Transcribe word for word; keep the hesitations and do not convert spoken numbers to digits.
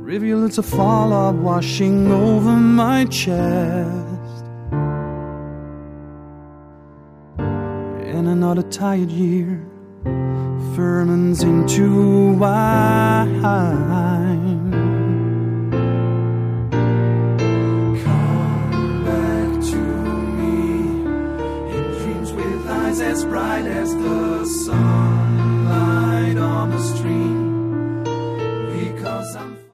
Rivulets of fall are washing over my chest, and another tired year ferments into wine. Come back to me in dreams with eyes as bright as the sunlight on the stream.